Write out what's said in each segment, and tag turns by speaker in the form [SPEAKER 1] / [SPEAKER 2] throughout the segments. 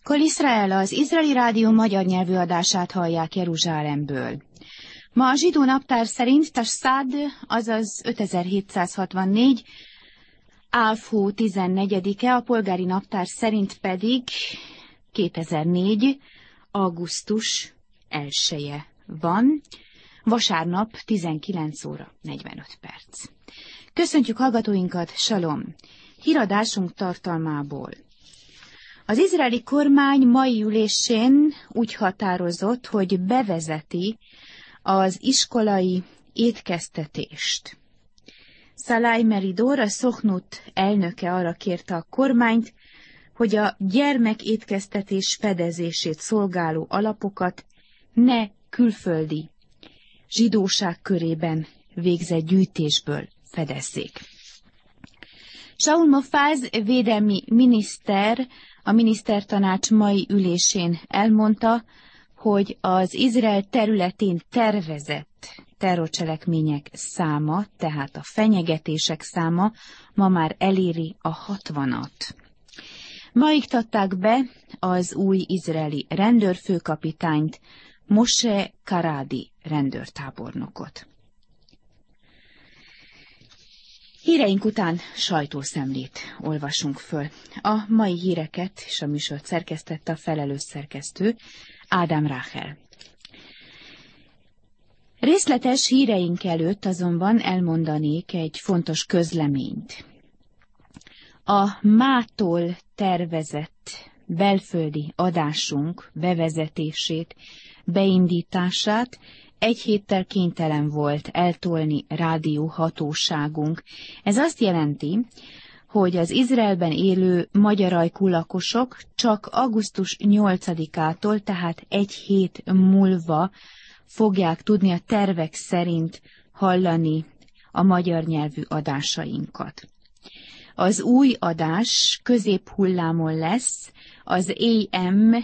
[SPEAKER 1] Kol Izrael, az Izraeli Rádió magyar nyelvű adását hallják Jeruzsálemből. Ma a zsidó naptár szerint Tashszad, azaz 5764, Áv hó 14-e, a polgári naptár szerint pedig 2004. augusztus 1-je van, vasárnap 19 óra 45 perc. Köszöntjük hallgatóinkat, salom! Híradásunk tartalmából. Az izraeli kormány mai ülésén úgy határozott, hogy bevezeti az iskolai étkeztetést. Szalai Meridor, a Szochnut elnöke arra kérte a kormányt, hogy a gyermekétkeztetés fedezését szolgáló alapokat ne külföldi zsidóság körében végzett gyűjtésből fedezzék. Shaul Mofaz védelmi miniszter a minisztertanács mai ülésén elmondta, hogy az Izrael területén tervezett terrorcselekmények száma, tehát a fenyegetések száma ma már eléri a 60-at. Ma iktatták be az új izraeli rendőrfőkapitányt, Moshe Karadi rendőrtábornokot. Híreink után sajtószemlét olvasunk föl. A mai híreket és a műsort szerkesztette a felelős szerkesztő, Ádám Ráhel. Részletes híreink előtt azonban elmondanék egy fontos közleményt. A mától tervezett belföldi adásunk bevezetését, beindítását egy héttel kénytelen volt eltolni rádióhatóságunk. Ez azt jelenti, hogy az Izraelben élő magyar ajkú lakosok csak augusztus 8-ától, tehát egy hét múlva fogják tudni a tervek szerint hallani a magyar nyelvű adásainkat. Az új adás középhullámon lesz, az AM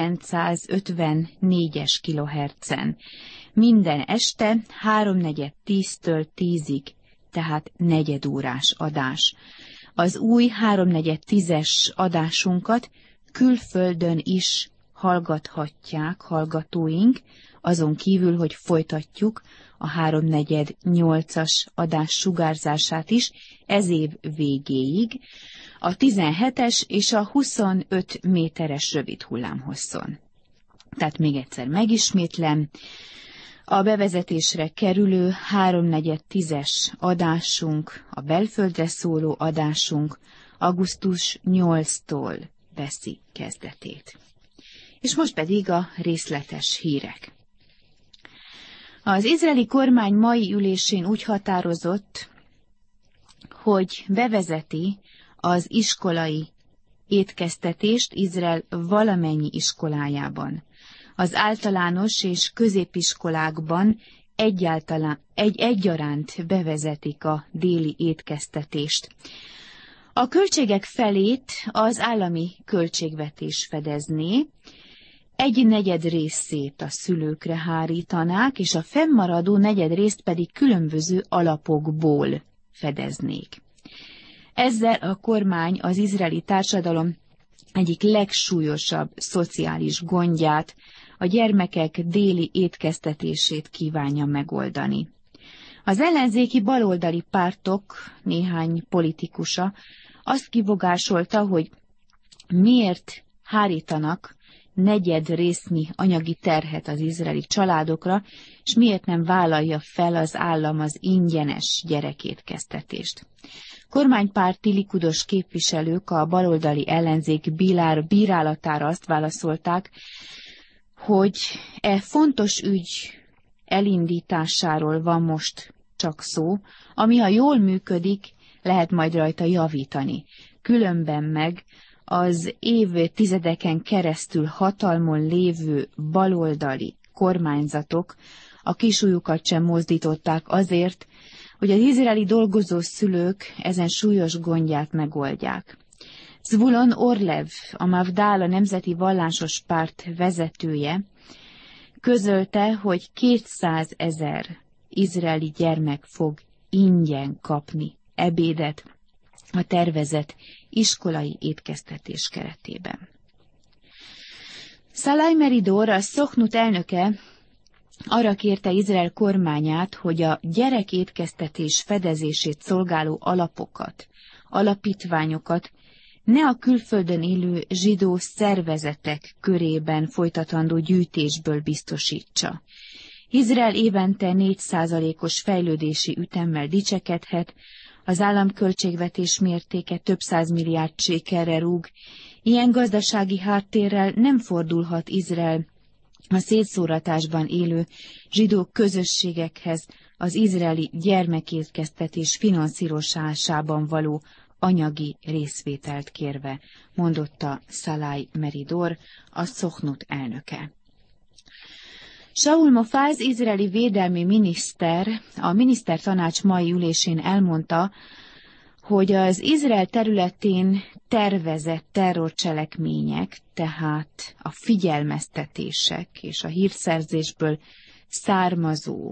[SPEAKER 1] 954-es kilohertzen. Minden este 3:4-től 10-ig, tehát negyedórás adás. Az új 3:4-es adásunkat külföldön is hallgathatják hallgatóink, azon kívül, hogy folytatjuk a 3:4-8-as adás sugárzását is ez év végéig, a 17-es és a 25 méteres rövid hullámhosszon. Tehát még egyszer megismétlem, a bevezetésre kerülő 3:4-es adásunk, a belföldre szóló adásunk augusztus 8-tól veszi kezdetét. És most pedig a részletes hírek. Az izraeli kormány mai ülésén úgy határozott, hogy bevezeti az iskolai étkeztetést Izrael valamennyi iskolájában. Az általános és középiskolákban egyaránt bevezetik a déli étkeztetést. A költségek felét az állami költségvetés fedezné, 1/4 részét a szülőkre hárítanák, és a fennmaradó negyedrészt pedig különböző alapokból fedeznék. Ezzel a kormány az izraeli társadalom egyik legsúlyosabb szociális gondját, a gyermekek déli étkeztetését kívánja megoldani. Az ellenzéki baloldali pártok néhány politikusa azt kifogásolta, hogy miért hárítanak negyedrésznyi anyagi terhet az izraeli családokra, és miért nem vállalja fel az állam az ingyenes gyerekétkeztetést. Kormánypárti likudos képviselők a baloldali ellenzék bírálatára azt válaszolták, hogy fontos ügy elindításáról van most csak szó, ami ha jól működik, lehet majd rajta javítani. Különben meg az évtizedeken keresztül hatalmon lévő baloldali kormányzatok a kisujjukat sem mozdították azért, hogy az izraeli dolgozó szülők ezen súlyos gondját megoldják. Zvulon Orlev, a Mavdál, a Nemzeti Vallásos Párt vezetője, közölte, hogy 200 000 izraeli gyermek fog ingyen kapni ebédet a tervezett iskolai étkeztetés keretében. Szalaj Meridor, a Szokhnut elnöke arra kérte Izrael kormányát, hogy a gyerekétkeztetés fedezését szolgáló alapokat, alapítványokat ne a külföldön élő zsidó szervezetek körében folytatandó gyűjtésből biztosítsa. Izrael évente 4%-os fejlődési ütemmel dicsekedhet, az államköltségvetés mértéke több 100 milliárd sékelre rúg. Ilyen gazdasági háttérrel nem fordulhat Izrael a szétszóratásban élő zsidó közösségekhez az izraeli gyermekétkeztetés finanszírozásában való anyagi részvételt kérve, mondotta Szalaj Meridor, a Szokhnut elnöke. Saul Mofaz, izraeli védelmi miniszter, a minisztertanács mai ülésén elmondta, hogy az Izrael területén tervezett terrorcselekmények, tehát a figyelmeztetések és a hírszerzésből származó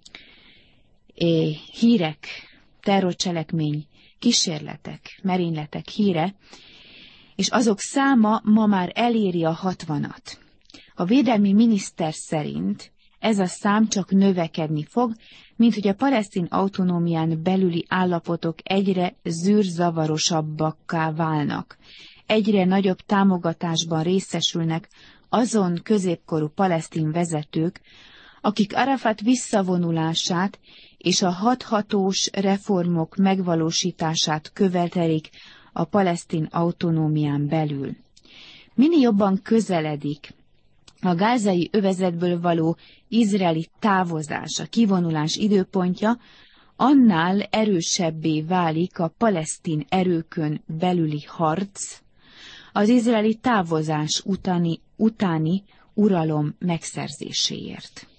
[SPEAKER 1] hírek, terrorcselekmény, kísérletek, merényletek híre, és azok száma ma már eléri a 60-at. A védelmi miniszter szerint ez a szám csak növekedni fog, mint hogy a palesztin autonómián belüli állapotok egyre zűrzavarosabbakká válnak. Egyre nagyobb támogatásban részesülnek azon középkorú palesztin vezetők, akik Arafat visszavonulását és a hathatós reformok megvalósítását követelik a palesztin autonómián belül. Minél jobban közeledik a gázai övezetből való izraeli távozás, a kivonulás időpontja, annál erősebbé válik a palesztin erőkön belüli harc az izraeli távozás utáni uralom megszerzéséért.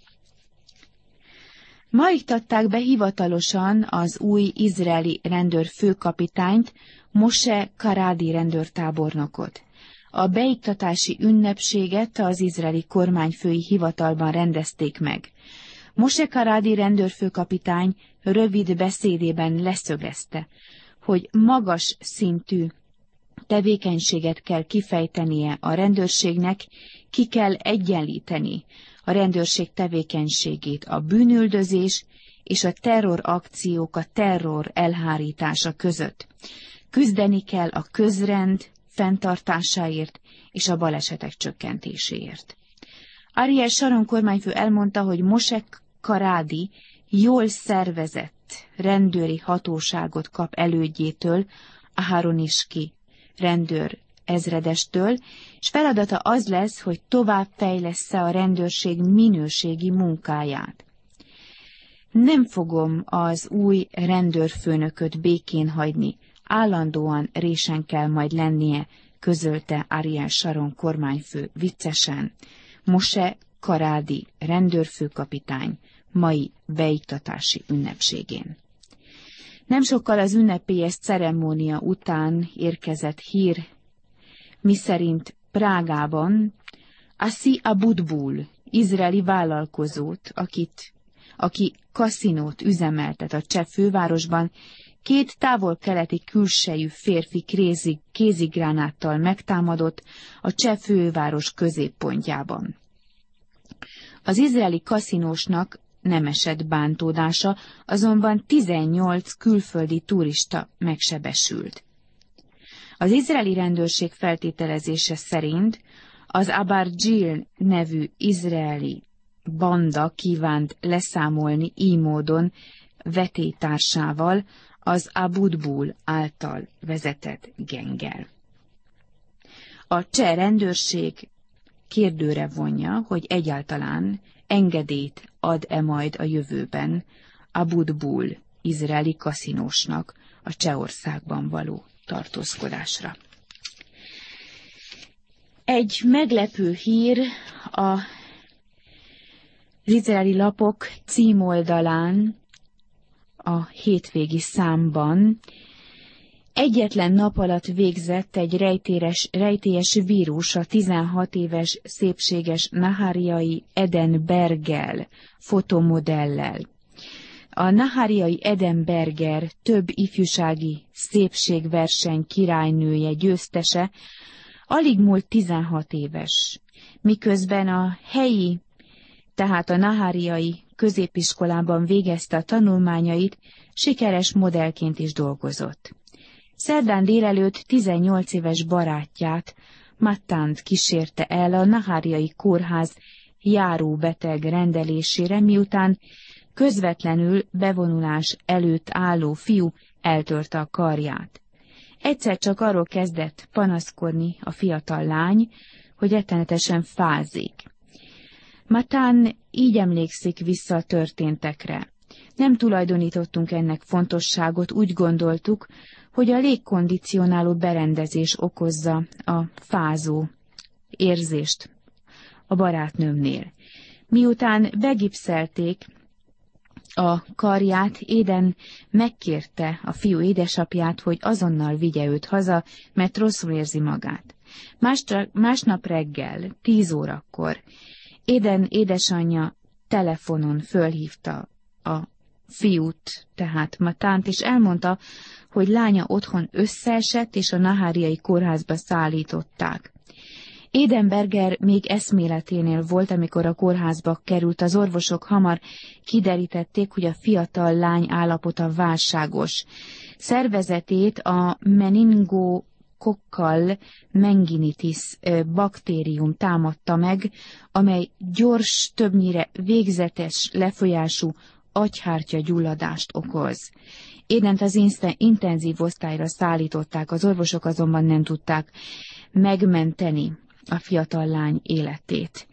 [SPEAKER 1] Ma iktatták be hivatalosan az új izraeli rendőrfőkapitányt, Moshe Karádi rendőrtábornokot. A beiktatási ünnepséget az izraeli kormányfői hivatalban rendezték meg. Moshe Karádi rendőrfőkapitány rövid beszédében leszögezte, hogy magas szintű tevékenységet kell kifejtenie a rendőrségnek, ki kell egyenlíteni a rendőrség tevékenységét a bűnüldözés és a terrorakciók, a terror elhárítása között. Küzdeni kell a közrend fenntartásáért és a balesetek csökkentéséért. Ariel Sharon kormányfő elmondta, hogy Moshe Karádi jól szervezett rendőri hatóságot kap elődjétől, Aharon Iski rendőr ezredestől, és feladata az lesz, hogy tovább fejlessze a rendőrség minőségi munkáját. Nem fogom az új rendőrfőnököt békén hagyni, állandóan résen kell majd lennie, közölte Ariel Sharon kormányfő viccesen. Moshe Karádi rendőrfőkapitány mai beiktatási ünnepségén. Nem sokkal az ünnepélyes ceremónia után érkezett hír, miszerint Prágában Asi Abutbul, izraeli vállalkozót, aki kaszinót üzemeltet a cseh fővárosban, 2 távol-keleti külsejű férfi kézigránáttal megtámadott a cseh főváros középpontjában. Az izraeli kaszinósnak nem esett bántódása, azonban 18 külföldi turista megsebesült. Az izraeli rendőrség feltételezése szerint az Abarjil nevű izraeli banda kívánt leszámolni így módon vetélytársával, az Abutbul által vezetett genggel. A cseh rendőrség kérdőre vonja, hogy egyáltalán engedélyt ad-e majd a jövőben Abutbul izraeli kaszinósnak a Csehországban való tartózkodásra. Egy meglepő hír az izraeli lapok címoldalán a hétvégi számban. Egyetlen nap alatt végzett egy rejtélyes vírus a 16 éves szépséges naháriai Eden Berger fotomodellel. A naháriai Eden Berger több ifjúsági szépségverseny királynője győztese, alig múlt 16 éves, Miközben a helyi, tehát a naháriai középiskolában végezte a tanulmányait, sikeres modellként is dolgozott. Szerdán délelőtt 18 éves barátját, Mattant kísérte el a naháriai kórház járóbeteg rendelésére, miután közvetlenül bevonulás előtt álló fiú eltörte a karját. Egyszer csak arról kezdett panaszkodni a fiatal lány, hogy rettenetesen fázik. Mattan így emlékszik vissza a történtekre. Nem tulajdonítottunk ennek fontosságot, úgy gondoltuk, hogy a légkondicionáló berendezés okozza a fázó érzést a barátnőmnél. Miután begipszelték a karját, Aiden megkérte a fiú édesapját, hogy azonnal vigye őt haza, mert rosszul érzi magát. Másnap reggel, 10 órakor, Aiden édesanyja telefonon fölhívta a fiút, tehát Mattant, és elmondta, hogy lánya otthon összeesett, és a naháriai kórházba szállították. Aiden Berger még eszméleténél volt, amikor a kórházba került. Az orvosok hamar kiderítették, hogy a fiatal lány állapota válságos. Szervezetét a meningokokkal meningitis baktérium támadta meg, amely gyors, többnyire végzetes lefolyású agyhártya gyulladást okoz. Aident az intenzív osztályra szállították, az orvosok azonban nem tudták megmenteni a fiatal lány életét.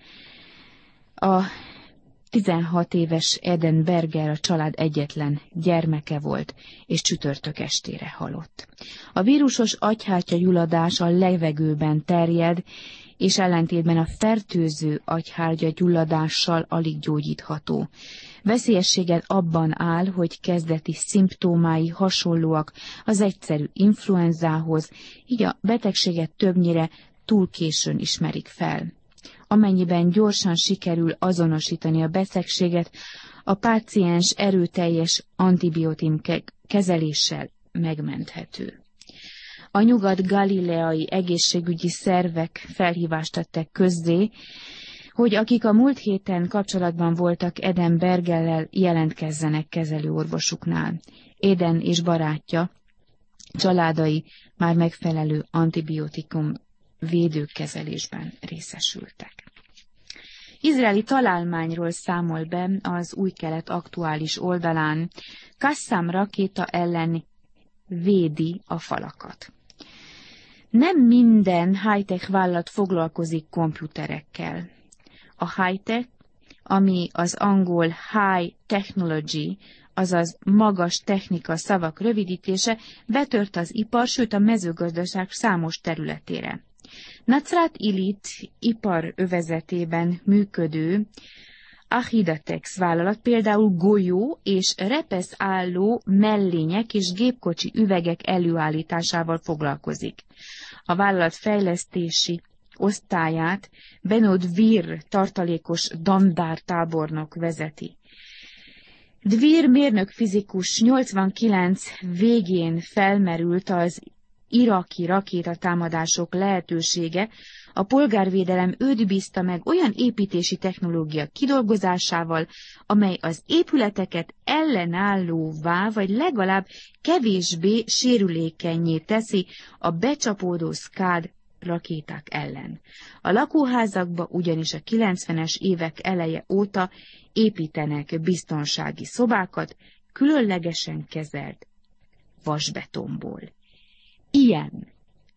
[SPEAKER 1] A 16 éves Aiden Berger a család egyetlen gyermeke volt, és csütörtök estére halott. A vírusos agyhártyagyulladás a levegőben terjed, és ellentétben a fertőző agyhártyagyulladással alig gyógyítható. Veszélyessége abban áll, hogy kezdeti szimptómái hasonlóak az egyszerű influenzához, így a betegséget többnyire túl későn ismerik fel. Amennyiben gyorsan sikerül azonosítani a betegséget, a páciens erőteljes antibiotikum kezeléssel megmenthető. A nyugat-galileai egészségügyi szervek felhívást tettek közzé, hogy akik a múlt héten kapcsolatban voltak Aiden Bergerrel, jelentkezzenek kezelőorvosuknál. Aiden és barátja, családai már megfelelő antibiotikum védőkezelésben részesültek. Izraeli találmányról számol be az Új Kelet aktuális oldalán. Qassam rakéta ellen védi a falakat. Nem minden high-tech vállalat foglalkozik komputerekkel. A high-tech, ami az angol high technology, azaz magas technika szavak rövidítése, betört az ipar, sőt a mezőgazdaság számos területére. Nacrat Illit iparövezetében működő Achidatex vállalat például golyó és repesz álló mellények és gépkocsi üvegek előállításával foglalkozik. A vállalat fejlesztési osztályát Benod Dvir tartalékos dandártábornok vezeti. Dvir mérnök-fizikus 89 végén felmerült az iraki rakétatámadások lehetősége, a polgárvédelem őt bízta meg olyan építési technológia kidolgozásával, amely az épületeket ellenállóvá, vagy legalább kevésbé sérülékennyé teszi a becsapódó Scud rakéták ellen. A lakóházakba ugyanis a 90-es évek eleje óta építenek biztonsági szobákat, különlegesen kezelt vasbetonból. Ilyen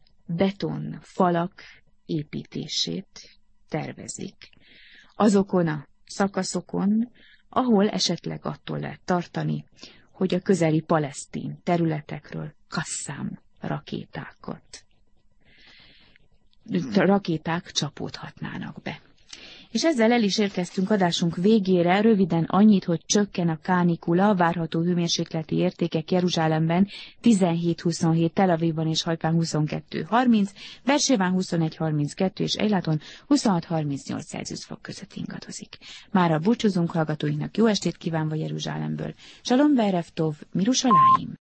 [SPEAKER 1] betonfalak építését tervezik azokon a szakaszokon, ahol esetleg attól lehet tartani, hogy a közeli palesztin területekről Qassam rakéták csapódhatnának be. És ezzel el is érkeztünk adásunk végére, röviden annyit, hogy csökken a kánikula, várható hőmérsékleti értékek Jeruzsálemben 17-27, Tel Avivban és Hajfán 22-30, Bersébán 21-32 és Eilaton 26-38 Celsius fok között ingadozik. Mára búcsúzunk hallgatóinknak, jó estét kívánva Jeruzsálemből. Shalom Berev Tov, Mirushalayim!